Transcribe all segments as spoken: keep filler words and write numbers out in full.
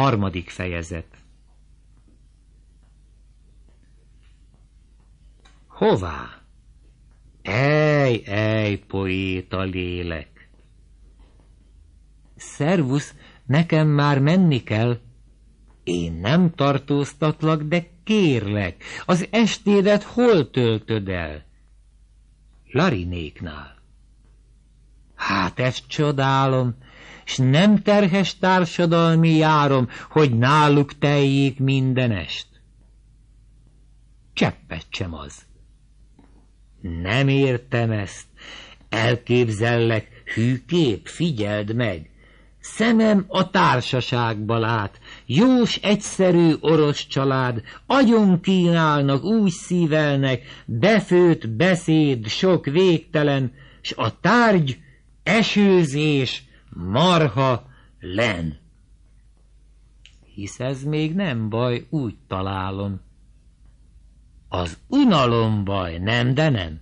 Harmadik fejezet. Hová? Ej, ej, poéta lélek! Szervusz, nekem már menni kell. Én nem tartóztatlak, de kérlek, az estédet hol töltöd el? Larinéknál. Hát ezt csodálom, s nem terhes társadalmi járom, hogy náluk teljék mindenest. Cseppet sem az. Nem értem ezt. Elképzellek, hű kép, figyeld meg. Szemem a társaságba lát, jós, egyszerű orosz család, agyon kínálnak, úgy szívelnek, befőtt beszéd, sok végtelen, s a tárgy esőzés, marha, len. Hisz ez még nem baj, úgy találom. Az unalom baj, nem, de nem.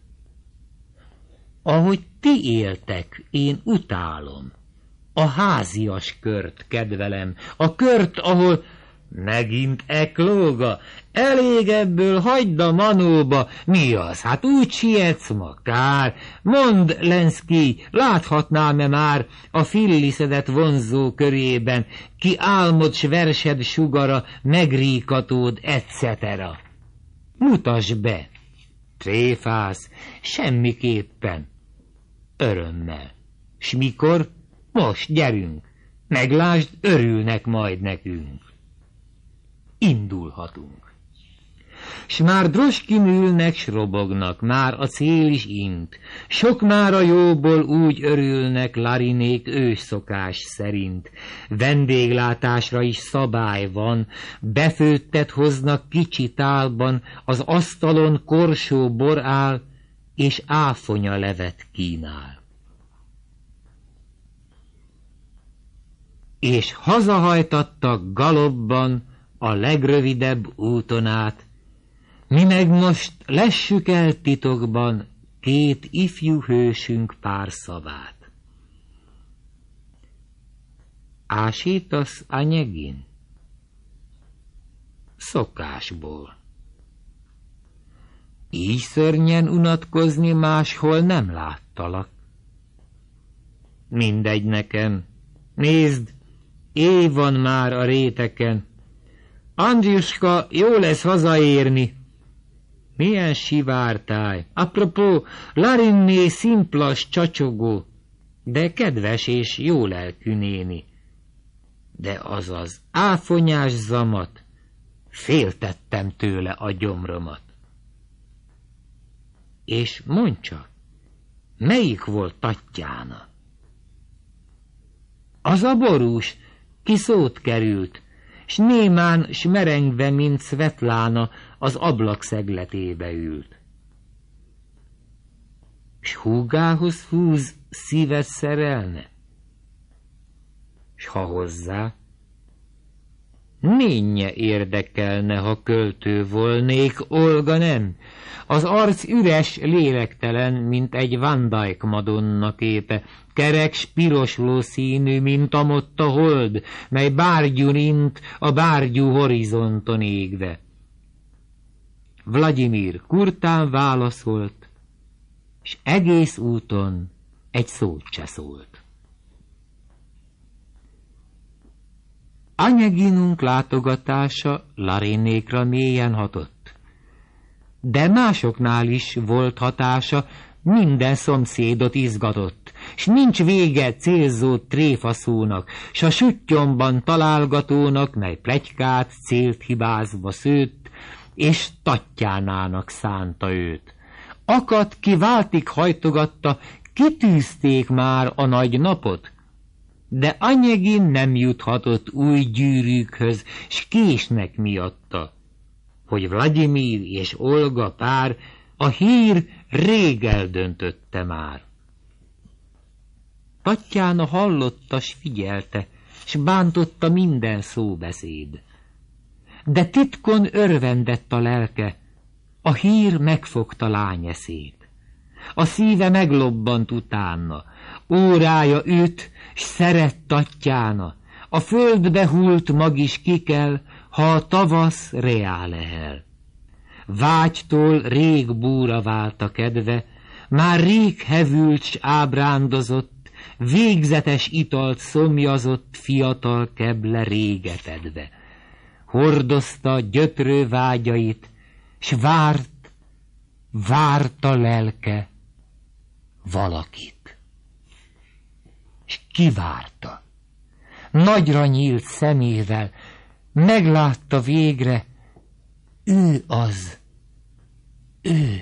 Ahogy ti éltek, én utálom. A házias kört kedvelem, a kört, ahol megint eklóga, elég ebből, hagyd a manóba. Mi az? Hát úgy sietsz ma, kár. Mondd, Lenszkij, láthatnám-e már a filliszedet vonzó körében, ki álmod s versed sugara, megríkatód, et cetera. Mutasd be. Tréfálsz, semmiképpen. Örömmel. S mikor? Most gyerünk, meglásd, örülnek majd nekünk. Indulhatunk. S már droskin ülnek, s robognak, már a cél is int. Sok már a jóból úgy örülnek Larinék ősszokás szerint. Vendéglátásra is szabály van, befőttet hoznak kicsi tálban, az asztalon korsó bor áll, és áfonya levet kínál. És hazahajtattak galopban a legrövidebb úton át, mi meg most lessük el titokban két ifjú hősünk pár szavát. Ásítasz, Anyegin? Szokásból. Így szörnyen unatkozni máshol nem láttalak. Mindegy nekem, nézd, éj van már a réteken. Andriuska, jó lesz hazaérni. Milyen sivártáj. Apropó, Larinné szimplas csacsogó, de kedves és jó lelkű néni. De az az áfonyás zamat, féltettem tőle a gyomromat. És mondd csak, melyik volt Tattyána? Az a borús, ki szót került, s némán, s merengve, mint Szvetlána, az ablak szegletébe ült. S húgához húz, szíved szerelne? S ha hozzá, ménje érdekelne, ha költő volnék, Olga nem. Az arc üres, lélektelen, mint egy Van Dyck Madonna képe, kerek, spirosló színű, mint amott a hold, mely bárgyú int a bárgyú horizonton égve. Vladimir kurtán válaszolt, s egész úton egy szót se szólt. Anyeginunk látogatása Larinékra mélyen hatott, de másoknál is volt hatása, minden szomszédot izgatott, s nincs vége célzó tréfaszónak, s a suttyomban találgatónak, mely pletykát célt hibázva szőtt, és Tattyánának szánta őt. Akadt, ki váltig hajtogatta, kitűzték már a nagy napot, de Anyegin nem juthatott új gyűrűkhöz, s késnek miatta, hogy Vladimir és Olga pár a hír rég eldöntötte már. Tattyána hallotta, s figyelte, s bántotta minden szóbeszéd. De titkon örvendett a lelke, a hír megfogta lány eszét. A szíve meglobbant utána, órája üt, s szeret Tattyána, A földbe hult mag is kikel, ha a tavasz reá lehel. Vágytól rég búra vált a kedve, már rég hevült s ábrándozott, végzetes italt szomjazott fiatal keble régetedve. Hordozta gyötrő vágyait, s várt, várta lelke valakit. S kivárta. Nagyra nyílt szemével, meglátta végre, ő az, ő.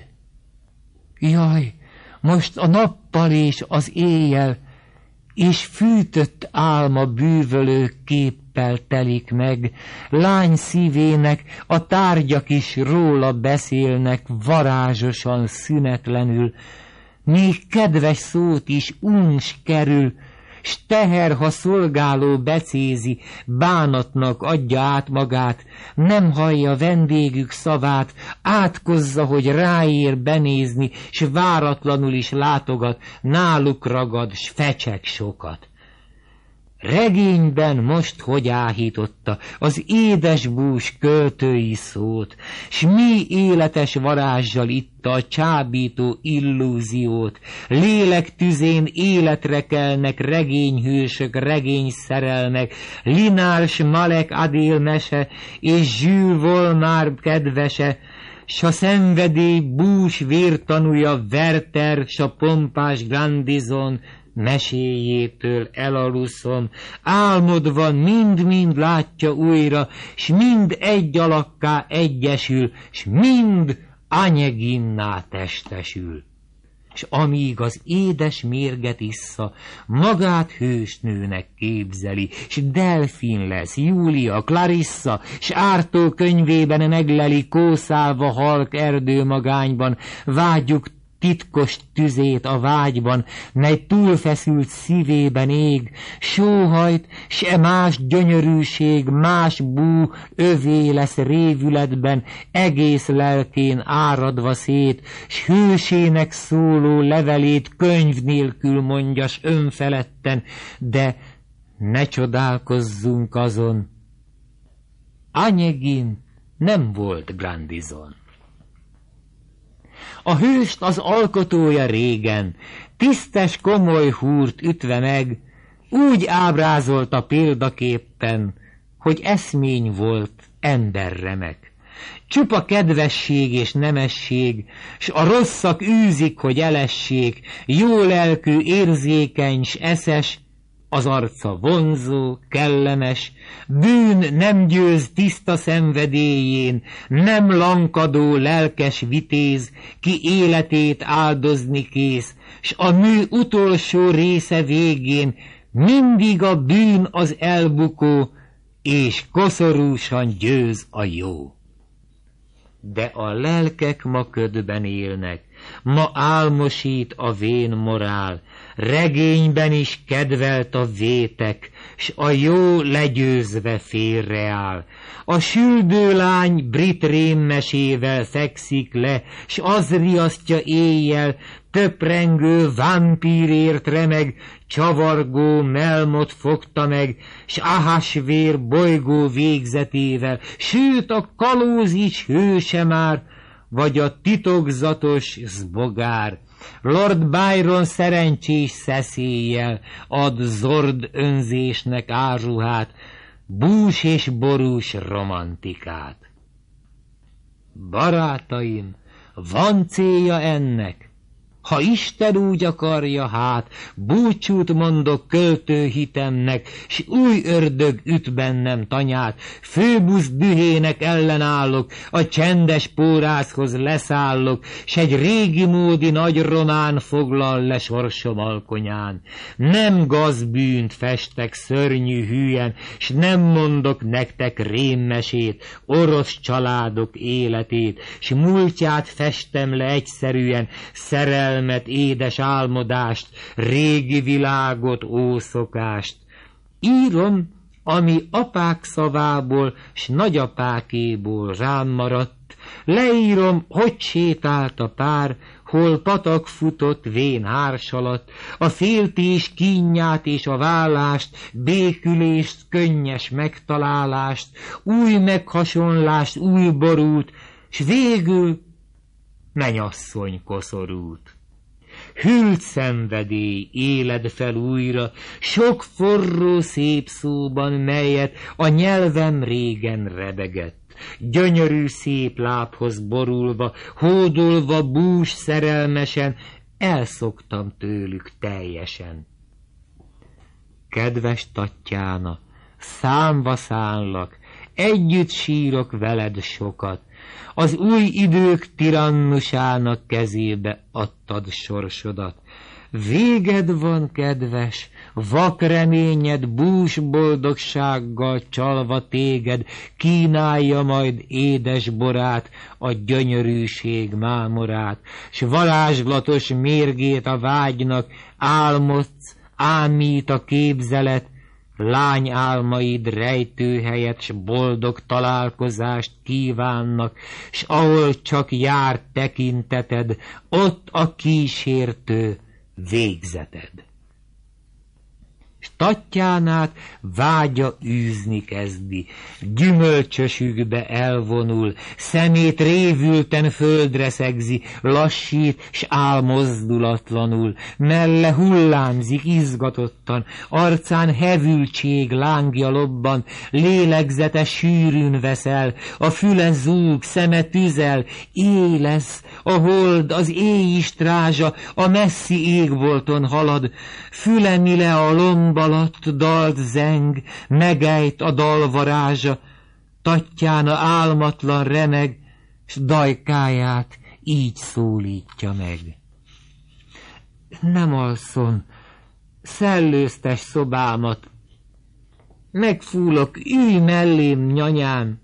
Jaj, most a nappal és az éjjel, és fűtött álma bűvölő képpel telik meg, lány szívének a tárgyak is róla beszélnek varázsosan, szünetlenül, még kedves szót is uns kerül, s teher, ha szolgáló becézi, bánatnak adja át magát, nem hallja vendégük szavát, átkozza, hogy ráér benézni, s váratlanul is látogat, náluk ragad, s fecsek sokat. Regényben most hogy áhította az édes bús költői szót, s mi életes varázssal itta a csábító illúziót, lélek tüzén életre kelnek regényhősök, regényszerelmek, Linár s Malek Adél mese, és Jules Volmár kedvese, s a szenvedély bús vértanúja Werther, s a pompás Grandison meséjétől elaluszom, álmodva mind-mind látja újra, s mind egy alakká egyesül, s mind Anyeginná testesül. S amíg az édes mérget issza, magát hősnőnek képzeli, s Delfin lesz, Júlia, Clarissa, s ártó könyvében megleli, kószálva halk erdőmagányban, vágyuk titkos tüzét a vágyban, mely túlfeszült szívében ég, sóhajt, s e más gyönyörűség, más bú övé lesz révületben, egész lelkén áradva szét, s hősének szóló levelét könyv nélkül mondja, s önfeledten, de ne csodálkozzunk azon, Anyegin nem volt Grandison. A hőst az alkotója régen, tisztes, komoly húrt ütve meg, úgy ábrázolta példaképpen, hogy eszmény volt emberremek. Csupa kedvesség és nemesség, s a rosszak űzik, hogy elessék, jó lelkű, érzékeny s eszes, az arca vonzó, kellemes, bűn nem győz tiszta szenvedélyén, nem lankadó, lelkes vitéz, ki életét áldozni kész, s a mű utolsó része végén mindig a bűn az elbukó, és koszorúsan győz a jó. De a lelkek ma ködben élnek, ma álmosít a vén morál, regényben is kedvelt a vétek, s a jó legyőzve félreáll. A süldő lány brit rémmesével fekszik le, s az riasztja éjjel, töprengő vámpírért remeg, csavargó Melmot fogta meg, s Ahasvér bolygó végzetével, sőt a kalóz is hőse már, vagy a titokzatos Zbogár. Lord Byron szerencsés szeszéllyel ad zord önzésnek áruhát, bús és borús romantikát. Barátaim, van célja ennek? Ha Isten úgy akarja, hát búcsút mondok költőhitemnek, s új ördög üt bennem tanyát, Főbusz dühének ellenállok, a csendes pórászhoz leszállok, s egy régi módi nagy román foglal le sorsom alkonyán. Nem gazbűnt festek szörnyű hülyen, s nem mondok nektek rémmesét, orosz családok életét, s múltját festem le egyszerűen, szerel édes álmodást, régi világot, ószokást. Írom, ami apák szavából, s nagyapákéból rám maradt, leírom, hogy sétált a pár, hol patak futott vén ársalat, a féltés kínját és a vállást, békülést, könnyes megtalálást, új meghasonlást, új borút, s végül menyasszony koszorút. Hűlt szenvedély éled fel újra, sok forró szép szóban, melyet a nyelvem régen rebegett. Gyönyörű szép lábhoz borulva, hódolva bús szerelmesen, elszoktam tőlük teljesen. Kedves Tattyána, számba szállak, együtt sírok veled sokat, az új idők tirannusának kezébe adtad sorsodat. Véged van, kedves, vak reményed bús boldogsággal csalva téged, kínálja majd édes borát, a gyönyörűség mámorát, s varázslatos mérgét a vágynak, álmodsz, ámít a képzelet, lány álmaid rejtőhelyet s boldog találkozást kívánnak, s ahol csak jár tekinteted, ott a kísértő végzeted. S Tattyánát vágya űzni kezdi, gyümölcsösükbe elvonul, szemét révülten földre szegzi, lassít s áll mozdulatlanul, melle hullámzik izgatottan, arcán hevültség lángja lobban, lélegzete sűrűn veszel, a füle zúg, szeme tüzel, élesz, a hold, az éj strázsa, a messzi égbolton halad, füle mile a lomb alatt dalt zeng, megejt a dal varázsa, Tattyána álmatlan remeg, s dajkáját így szólítja meg. Nem alszom, szellőztes szobámat, megfúlok, ülj mellém, nyanyám.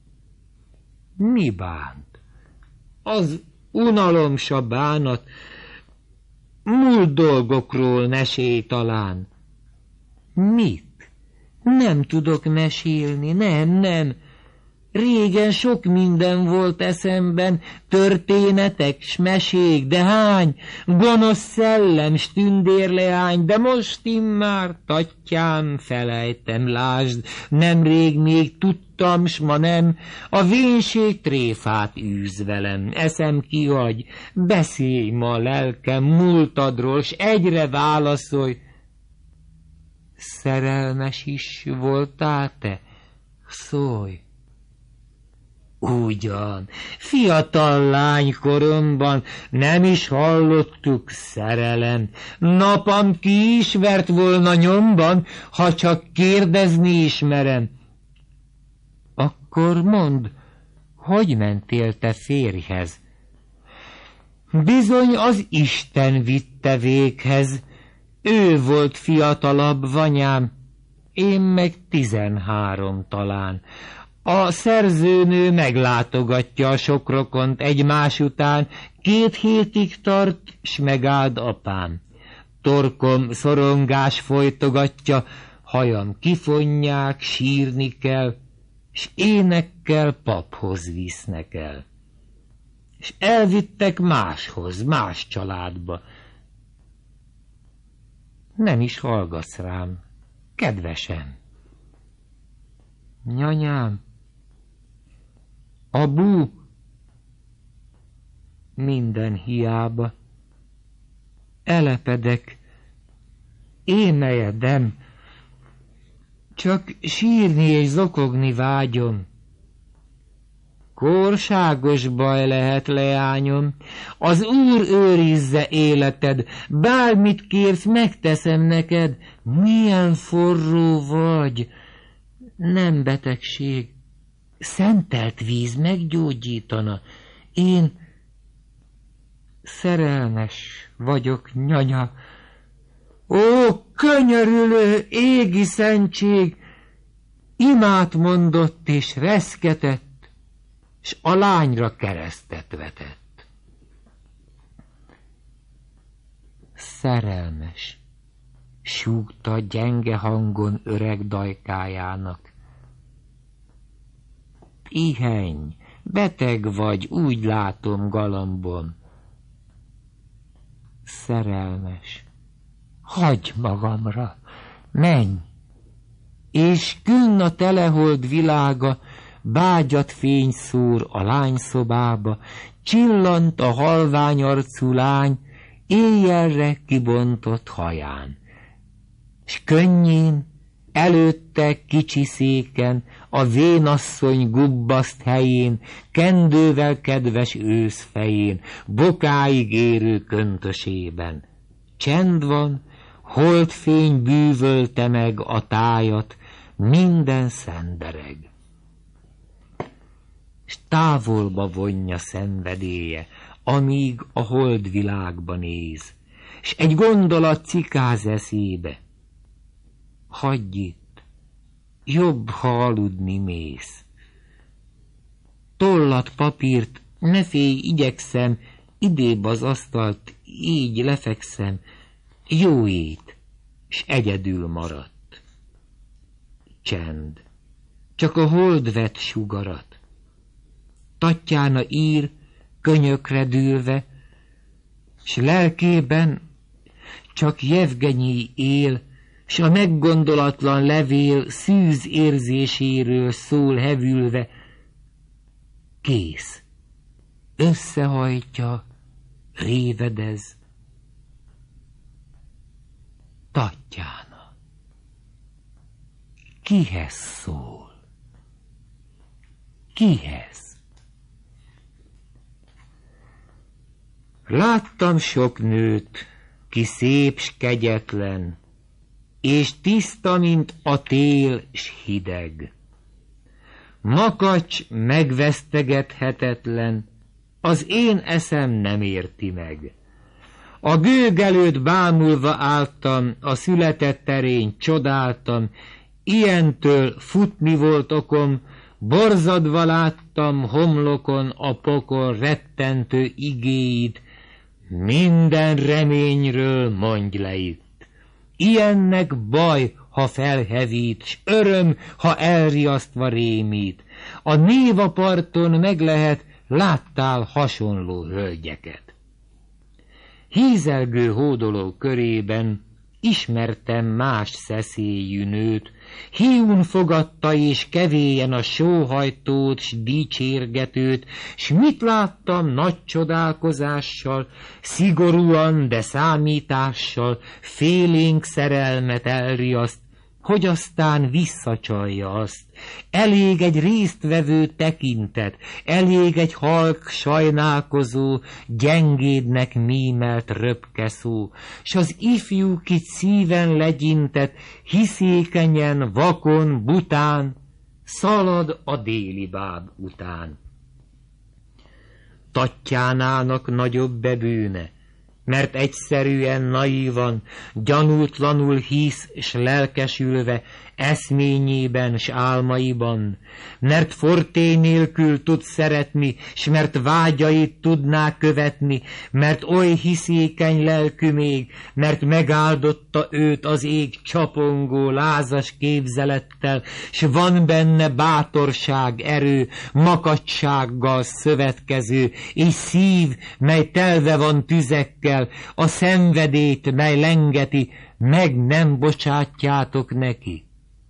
Mi bánt? Az unalom s a bánat, múlt dolgokról mesélj talán. Mit? Nem tudok mesélni, nem, nem. Régen sok minden volt eszemben, történetek s mesék, de hány, gonosz szellem s tündérleány, de most immár, Tattyám, felejtem, lásd, nemrég még tudtam, s ma nem, a vénség tréfát űz velem, eszem kihagy, beszélj ma lelkem múltadról, s egyre válaszolj. Szerelmes is voltál te? Szólj! Ugyan, fiatal lánykoromban nem is hallottuk szerelem. Napam ki ismert volna nyomban, ha csak kérdezni ismerem. Akkor mondd, hogy mentél te férjhez? Bizony az Isten vitte véghez. Ő volt fiatalabb, vanyám, én meg tizenhárom talán. A szerzőnő meglátogatja a sok rokont egymás után, két hétig tart, s megáld apám. Torkom szorongás folytogatja, hajam kifonják, sírni kell, s énekkel paphoz visznek el. És elvittek máshoz, más családba. Nem is hallgatsz rám, kedvesem. Nyanyám, a bú minden hiába. Elepedek, énejedem, csak sírni és zokogni vágyom. Korságos baj lehet, leányom, az Úr őrizze életed, bármit kérsz, megteszem neked. Milyen forró vagy, nem betegség, szentelt víz meggyógyítana. Én szerelmes vagyok, nyanya. Ó, könyörülő égi szentség, imát mondott és reszketett, s a lányra keresztet vetett. Szerelmes, súgta gyenge hangon öreg dajkájának. Pihenj, beteg vagy, úgy látom, galambom. szerelmes. Hagyj magamra, menj! És külön a telehold világa, bágyat fény szúr a lány szobába, csillant a halvány arcú lány, éjjelre kibontott haján. S könnyén, előtte kicsi széken, a vénasszony gubbaszt helyén, kendővel kedves ősz fején, bokáig érő köntösében. Csend van, holdfény bűvölte meg a tájat, minden szendereg. S távolba vonja szenvedélye, amíg a holdvilágba néz, s egy gondolat cikáz eszébe. Hagyj itt, jobb, ha aludni mész. Tollat, papírt, ne félj, igyekszem, idébb az asztalt, így lefekszem, jó ét, s egyedül maradt. Csend, csak a hold vett sugarat. Tatjana ír, könyökre dűlve, s lelkében csak Jevgenyi él, s a meggondolatlan levél szűz érzéséről szól hevülve. Kész, összehajtja, révedez. Tatjana, kihez szól? Kihez? Láttam sok nőt, ki szép s kegyetlen, és tiszta, mint a tél s hideg. Makacs megvesztegethetetlen, az én eszem nem érti meg. A gőg előtt bámulva álltam, a született terény csodáltam, ilyentől futni volt okom, borzadva láttam homlokon a pokol rettentő igéit, minden reményről mondj le itt. Ilyennek baj, ha felhevít, s öröm, ha elriasztva rémít. A Néva parton meg lehet, láttál hasonló hölgyeket. Hízelgő hódoló körében ismertem más szeszélyű nőt, hiún fogadta és kevélyen a sóhajtót s dicsérgetőt, s mit láttam nagy csodálkozással, szigorúan, de számítással, félénk szerelmet elriaszt, hogy aztán visszacsalja azt. Elég egy résztvevő tekintet, elég egy halk sajnálkozó, gyengédnek mímelt röpke szó, s az ifjú, kit szíven legyintett, hiszékenyen, vakon, bután, szalad a déli báb után. Tatjánának nagyobb bebűne, mert egyszerűen naívan, gyanútlanul hisz s lelkesülve eszményében s álmaiban, mert forté nélkül tud szeretni, s mert vágyait tudná követni, mert oly hiszékeny lelkű még, mert megáldotta őt az ég csapongó, lázas képzelettel, s van benne bátorság, erő, makacsággal szövetkező, és szív, mely telve van tüzekkel, a szenvedélyt, mely lengeti, meg nem bocsátjátok neki.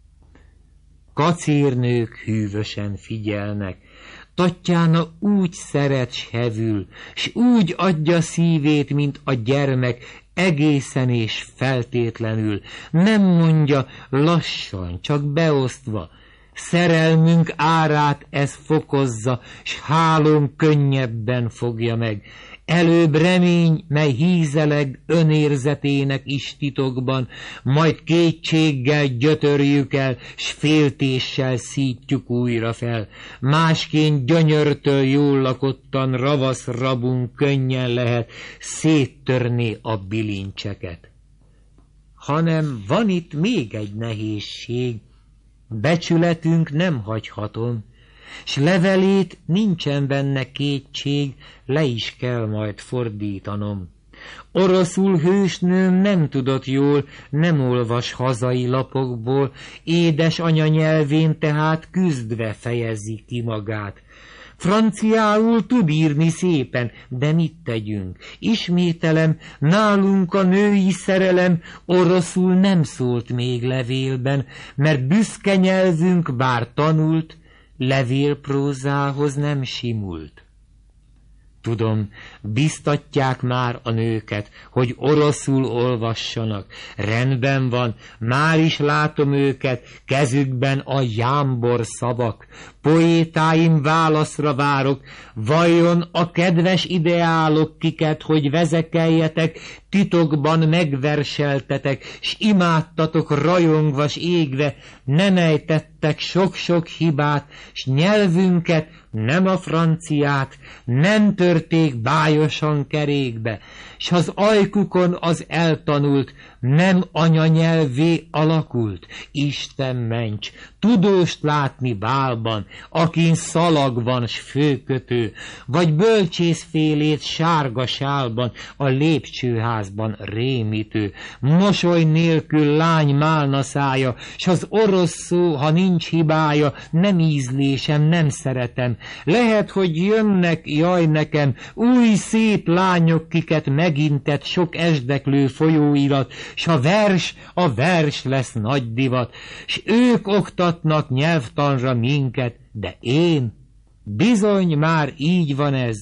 Kacérnők hűvösen figyelnek, Tatjána úgy szeret s hevül, s úgy adja szívét, mint a gyermek, egészen és feltétlenül, nem mondja, lassan, csak beosztva. Szerelmünk árát ez fokozza, s hálón könnyebben fogja meg. Előbb remény, mely hízeleg önérzetének is titokban, majd kétséggel gyötörjük el, s féltéssel szítjuk újra fel. Másként gyönyörtől jól lakottan ravasz rabunk könnyen lehet széttörni a bilincseket. Hanem van itt még egy nehézség, becsületünk nem hagyhatom, s levelét nincsen benne kétség, le is kell majd fordítanom. Oroszul hősnőm nem tudott jól, nem olvas hazai lapokból, édes anyanyelvén tehát küzdve fejezi ki magát. franciául tud írni szépen, de mit tegyünk? Ismételem, nálunk a női szerelem oroszul nem szólt még levélben, mert büszke nyelvünk bár tanult, levélprózához nem simult. Tudom, biztatják már a nőket, hogy oroszul olvassanak. Rendben van, már is látom őket, kezükben a jámbor szavak. Poétáim válaszra várok, vajon a kedves ideálok kiket, hogy vezekeljetek, titokban megverseltetek, s imádtatok rajongva s égve, nem ejtettek sok-sok hibát, s nyelvünket, nem a franciát, nem törték bájosan kerékbe, s az ajkukon az eltanult, nem anyanyelvé alakult. Isten ments, tudóst látni bálban, akin szalag van s főkötő, vagy bölcsészfélét sárga sálban, a lépcsőházban rémítő, mosoly nélkül lány málna szája, s az orosz szó, ha nincs hibája, nem ízlésem, nem szeretem. Lehet, hogy jönnek, jaj nekem, új szép lányok, kiket megintett sok esdeklő folyóirat, s a vers, a vers lesz nagy divat, s ők oktatnak nyelvtanra minket, de én, bizony már így van ez,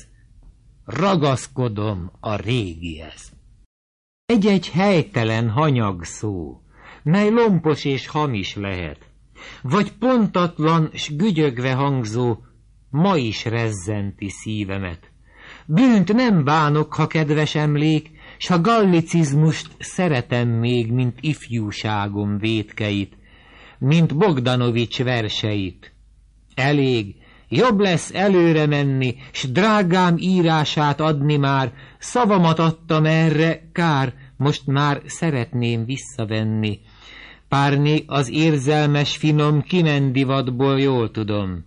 ragaszkodom a régihez. Egy-egy helytelen hanyag szó, mely lompos és hamis lehet, vagy pontatlan s gügyögve hangzó, ma is rezzenti szívemet. Bűnt nem bánok, ha kedves emlék, s ha gallicizmust szeretem még, mint ifjúságom vétkeit, mint Bogdanovics verseit. Elég, jobb lesz előre menni, s drágám írását adni már, szavamat adtam erre, kár, most már szeretném visszavenni. Párni az érzelmes finom kimendivatból jól tudom.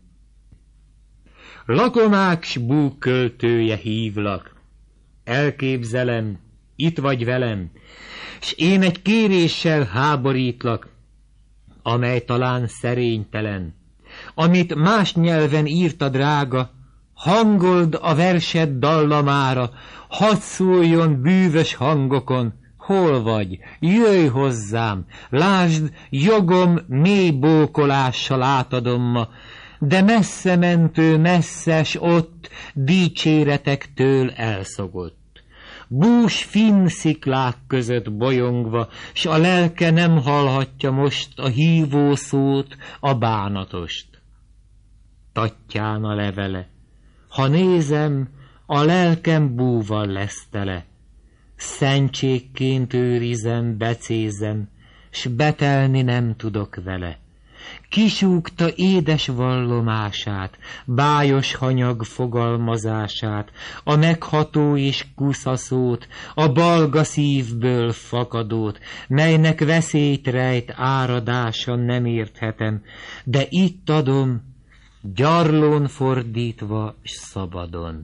Lakomák s búk költője hívlak, elképzelem, itt vagy velem, s én egy kéréssel háborítlak, amely talán szerénytelen. Amit más nyelven írt a drága, hangold a versed dallamára, hadd szóljon bűvös hangokon, hol vagy, jöjj hozzám, lásd, jogom mély bókolással átadom ma, de messze mentő, messzes ott, dicséretektől elszogott. Bús finn sziklák között bolyongva, s a lelke nem hallhatja most a hívó szót, a bánatost. Tattyána levele, ha nézem, a lelkem búval lesz tele. Szentségként őrizem, becézem, s betelni nem tudok vele. Kisúgta édes vallomását, bájos hanyag fogalmazását, a megható és kuszaszót, a balga szívből fakadót, melynek veszélyt rejt áradása nem érthetem, de itt adom, gyarlón fordítva s szabadon.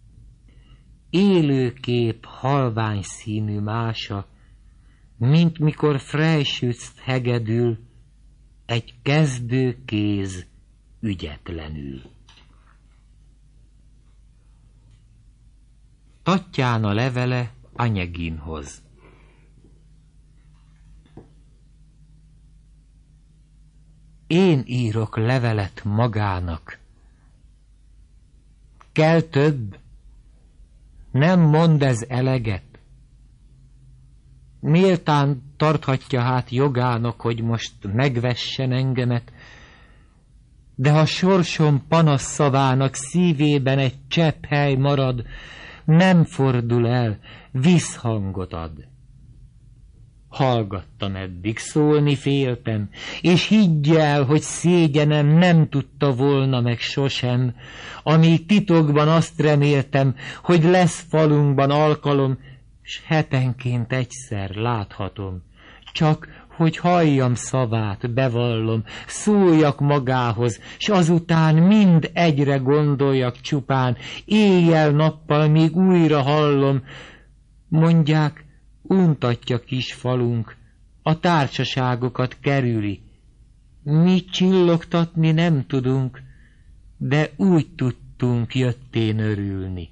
Élőkép halvány színű mása, mint mikor Freischützt hegedül, egy kezdő kéz ügyetlenül. Tattyána levele Anyeginhoz. Én írok levelet magának. Kell több? Nem mond ez eleget? Méltán tarthatja hát jogának, hogy most megvessen engemet, de ha sorsom panasz szavának szívében egy csepp hely marad, nem fordul el, visszhangot ad. Hallgattam eddig, szólni féltem, és higgy el, hogy szégyenem nem tudta volna meg sosem, amíg titokban azt reméltem, hogy lesz falunkban alkalom, s hetenként egyszer láthatom, csak hogy halljam szavát, bevallom, szóljak magához, s azután mind egyre gondoljak csupán, éjjel-nappal még újra hallom. Mondják, untatja kis falunk, a társaságokat kerüli. Mi csillogtatni nem tudunk, de úgy tudjuk, tudtunk jöttén örülni.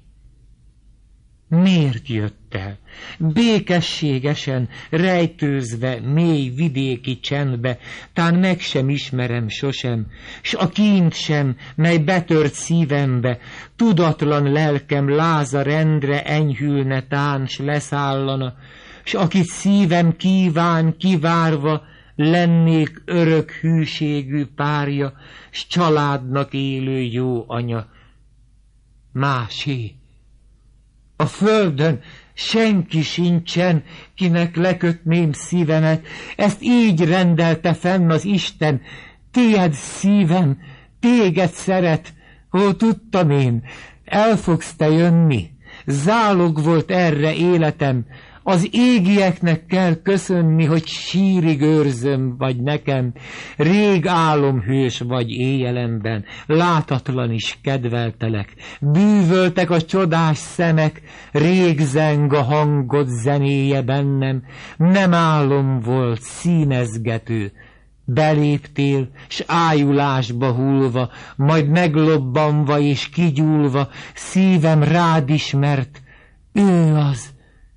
Miért jött el? Békességesen, rejtőzve, mély vidéki csendbe, tán meg sem ismerem sosem, s a kínt sem, mely betört szívembe, tudatlan lelkem láza rendre enyhülne tán, s leszállana, s akit szívem kíván, kivárva, lennék örök hűségű párja, s családnak élő jó anya. Másé. A földön senki sincsen, kinek lekötném szívemet, ezt így rendelte fenn az Isten. Tied szívem, téged szeret, ó, tudtam én, el fogsz te jönni, zálog volt erre életem, az égieknek kell köszönni, hogy sírig őrzöm vagy nekem, rég álomhős vagy éjjelemben, látatlan is kedveltelek, bűvöltek a csodás szemek, rég zeng a hangod zenéje bennem, nem álom volt színezgető, beléptél, s ájulásba hullva, majd meglobbanva és kigyúlva, szívem rád ismert, ő az,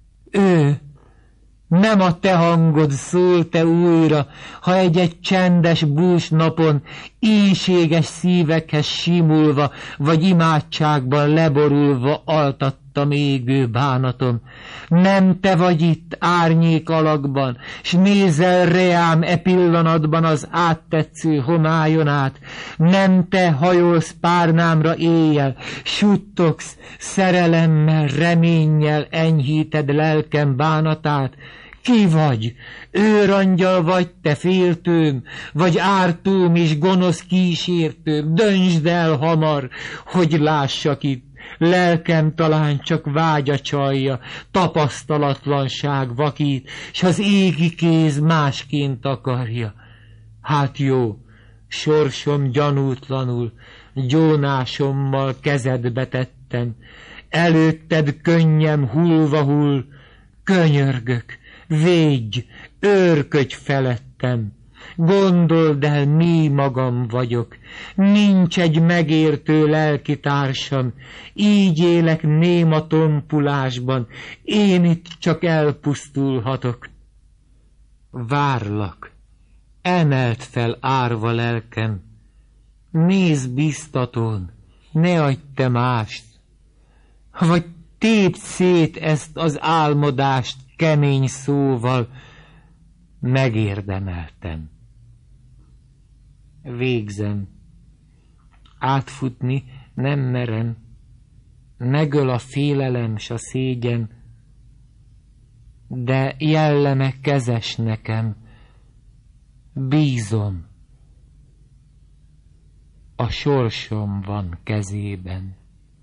ő, nem a te hangod szól te újra, ha egy-egy csendes bús napon, ínséges szívekhez simulva, vagy imádságban leborulva altattam égő bánatom. Nem te vagy itt árnyék alakban, s nézel reám e pillanatban az áttetsző homályon át. Nem te hajolsz párnámra éjjel, suttogsz, szerelemmel, reménnyel enyhíted lelkem bánatát. Ki vagy? Őrangyal vagy te féltőm, vagy ártóm és gonosz kísértőm? Döntsd el hamar, hogy lássak itt. Lelkem talán csak vágya csalja, tapasztalatlanság vakít, s az égi kéz másként akarja. Hát jó, sorsom gyanútlanul, gyónásommal kezedbe tettem, előtted könnyem hullva hull, könyörgök, védj, őrködj felettem. Gondold el, mi magam vagyok, nincs egy megértő lelkitársam, így élek néma tompulásban, én itt csak elpusztulhatok. Várlak, emelt fel árva lelkem, nézz biztatón, ne adj te mást, vagy tépd szét ezt az álmodást kemény szóval, megérdemeltem. Végzem, átfutni nem merem, megöl a félelem s a szégyen, de jelleme kezes nekem, bízom, a sorsom van kezében.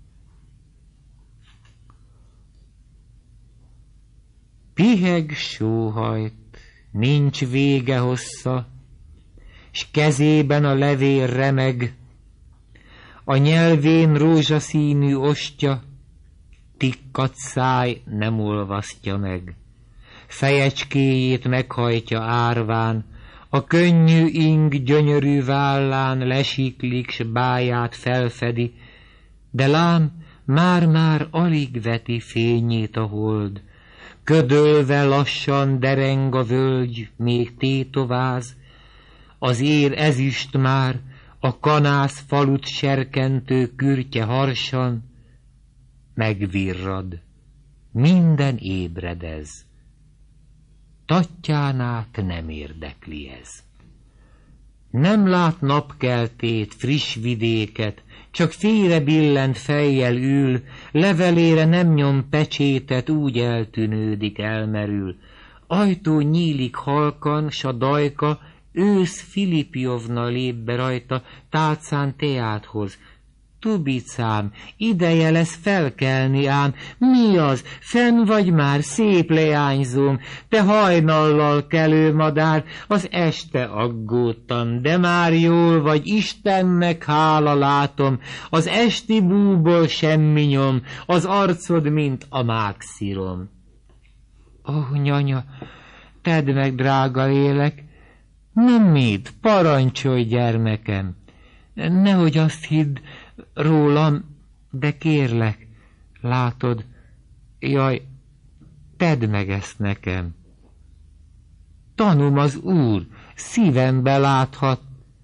Piheg sóhajt, nincs vége hossza, s kezében a levél remeg, a nyelvén rózsaszínű ostya, tikkadt száj nem olvasztja meg. Fejecskéjét meghajtja árván, a könnyű ing gyönyörű vállán lesiklik, s báját felfedi, de lám, már-már alig veti fényét a hold. Ködölve lassan dereng a völgy, még tétováz, az ér ezüst már, a kanász falut serkentő kürtye harsan, megvirrad, minden ébredez. Tatjánát nem érdekli ez. Nem lát napkeltét, friss vidéket, csak félre billent fejjel ül, levelére nem nyom pecsétet, úgy eltűnődik, elmerül. Ajtó nyílik halkan, s a dajka, ősz Filipjovna lép be rajta, tálcán teát hoz. Tubicám, ideje lesz felkelni ám, mi az, fenn vagy már, szép leányzóm, te hajnallal kelő madár, az este aggódtam, de már jól vagy, Istennek hála látom, az esti búból semmi nyom, az arcod, mint a mákszírom. Ó, oh, nyanya, tedd meg, drága lélek, nem mit, parancsolj, gyermekem, nehogy azt hidd rólam, De kérlek, látod, jaj, tedd meg ezt nekem. Tanom az Úr, szívembe láthat.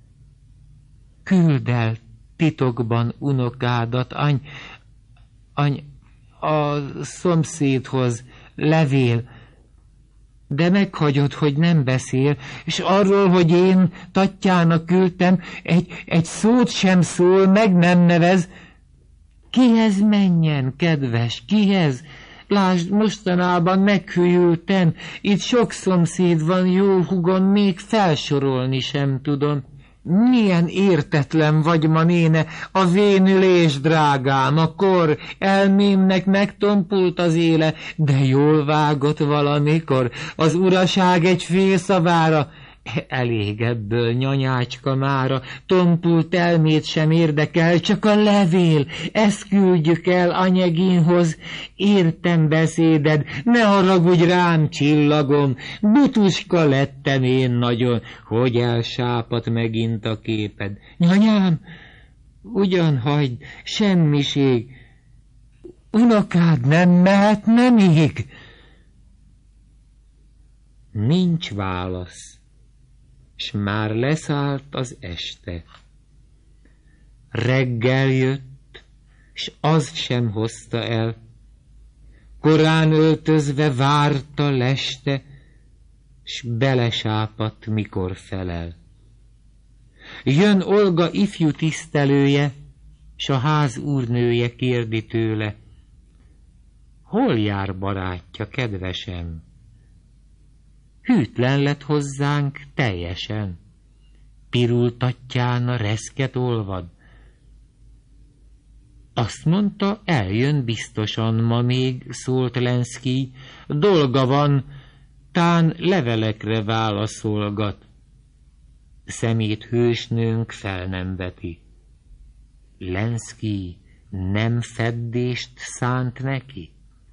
Küld el titokban unokádat, any, any, a szomszédhoz levél, de meghagyod, hogy nem beszél, és arról, hogy én Tatjának küldtem, egy, egy szót sem szól, meg nem nevez. Kihez menjen, kedves, kihez? Lásd, mostanában meghűltem, itt sok szomszéd van, jó hugon, még felsorolni sem tudom. Milyen értetlen vagy ma, néne, a vénülés, drágám, a kor, elmémnek megtompult az éle, de jól vágott valamikor, az uraság egy fél szavára. Elég ebből, nyanyácska mára, tompult elmét sem érdekel, csak a levél, ezt küldjük el anyaginhoz. Értem beszéded, ne haragudj rám, csillagom, butuska lettem én nagyon, hogy elsápadt megint a képed. Nyanyám, ugyan hagyd, semmiség, unokád nem mehetne még? Nincs válasz. S már leszállt az este. Reggel jött, s az sem hozta el. Korán öltözve várta leste, s belesápadt, mikor felel. Jön Olga ifjú tisztelője, s a ház úrnője kérdi tőle: hol jár barátja, kedvesem? Hűtlen lett hozzánk teljesen. Pirul Tatjána reszket olvad. Azt mondta, eljön biztosan ma még, szólt Lenszkij, dolga van, tán levelekre válaszolgat. Szemét hősnőnk fel nem veti. Lenszkij nem feddést szánt neki?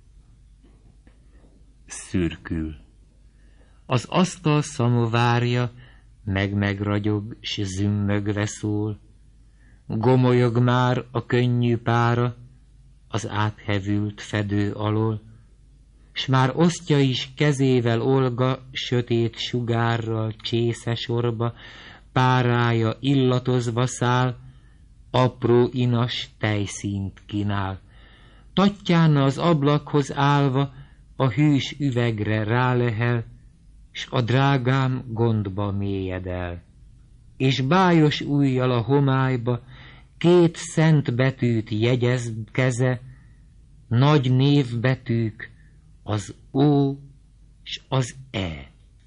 Szürkül. Az asztal szamovárja meg-megragyog, s zümmögve szól. Gomolyog már a könnyű pára az áthevült fedő alól, s már osztja is kezével Olga sötét sugárral csésze sorba, párája illatozva száll, apró inas tejszínt kínál. Tatjána az ablakhoz állva a hűs üvegre rálehel, s a drágám gondba mélyed el, és bájos ujjal a homályba két szent betűt jegyez keze, nagy névbetűk, az O s az E.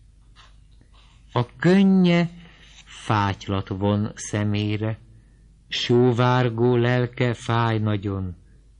A könnye fátylat von szemére, sóvárgó lelke fáj nagyon.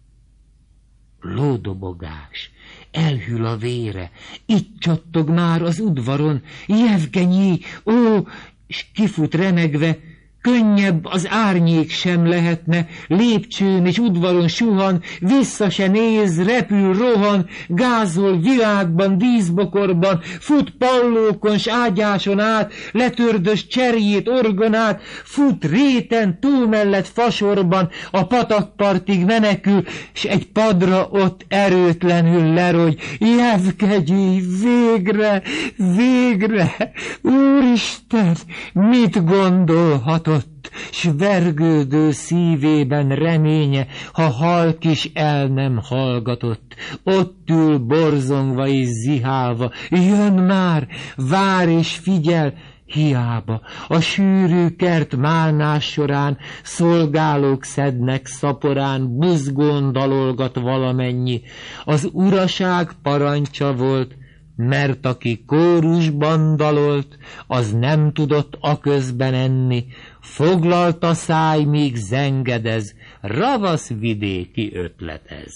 Lódobogás, elhűl a vére, itt csattog már az udvaron, Jevgenyi, ó, s kifut remegve, könnyebb az árnyék sem lehetne, lépcsőn és udvaron suhan, vissza se néz, repül, rohan, gázol világban, díszbokorban, fut pallókon s ágyáson át, letördös cserjét, orgonát, fut réten, túl mellett fasorban, a patakpartig menekül, s egy padra ott erőtlenül lerogy. Jevgenyi, végre, végre, Úristen, mit gondolhatott? S vergődő szívében reménye, ha halk is el nem hallgatott, ott ül borzongva és zihálva, jön már, vár és figyel, hiába. A sűrű kert málnás során szolgálók szednek szaporán, buzgón dalolgat valamennyi. Az uraság parancsa volt, mert aki kórusban dalolt, az nem tudott aközben enni, foglalt a száj, míg zengedez, ravasz vidéki ötletez.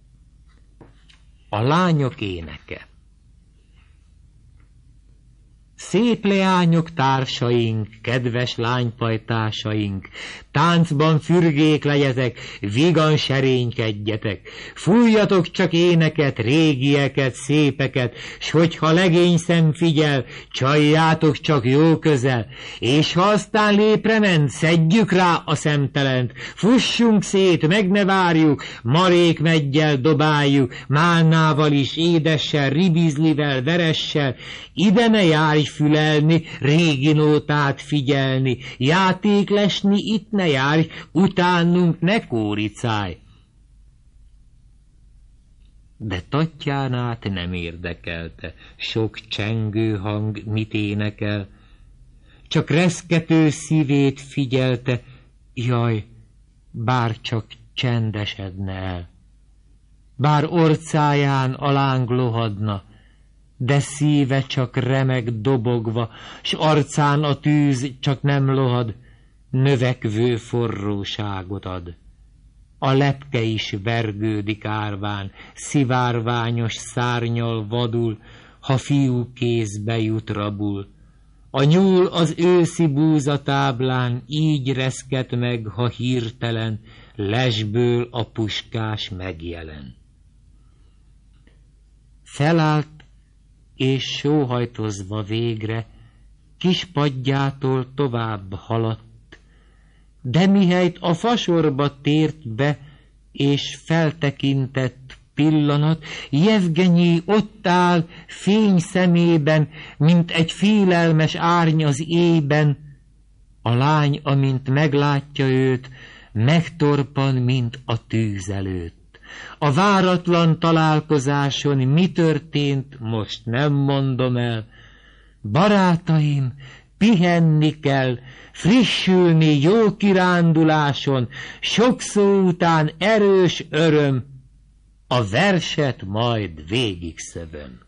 A lányok éneke. Szép leányok társaink, kedves lánypajtásaink, táncban fürgék legyetek, vigan serénykedjetek, fújjatok csak éneket, régieket, szépeket, s hogyha legény szem figyel, csaljátok csak jó közel, és ha aztán lépre ment, szedjük rá a szemtelent, fussunk szét, meg ne várjuk, marék meggyel dobáljuk, málnával is, édessel, ribizlivel, veressel, ide ne járj fülelni, régi nótát figyelni, játék lesni itt ne járj, utánunk ne kóricálj. De Tatjánát nem érdekelte, sok csengő hang mit énekel, csak reszkető szívét figyelte, jaj, bár csak csendesedne el. Bár orcáján a láng lohadna, de szíve csak remeg dobogva, s arcán a tűz csak nem lohad, növekvő forróságot ad. A lepke is vergődik árván, szivárványos szárnyal vadul, ha fiú kézbe jut rabul. A nyúl az őszi búzatáblán így reszket meg, ha hirtelen lesből a puskás megjelen. Felállt, és sóhajtozva végre kis padjától tovább haladt, de mihelyt a fasorba tért be, és feltekintett pillanat, Jevgenyi ott áll fény szemében, mint egy félelmes árny az éjben. A lány, amint meglátja őt, megtorpan, mint a tűz előtt. A váratlan találkozáson mi történt, most nem mondom el. Barátaim, pihenni kell, frissülni jó kiránduláson, sok szó után erős öröm, a verset majd végig szövöm.